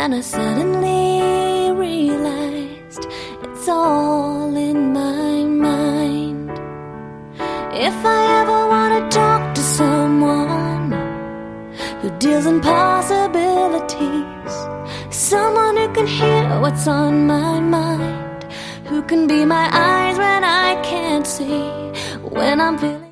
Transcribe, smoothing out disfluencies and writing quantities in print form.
And I suddenly realized it's all in my mind. If I ever want to talk to someone who deals in possibilities, someone who can hear what's on my mind, who can be my eyes when I can't see, when I'm feeling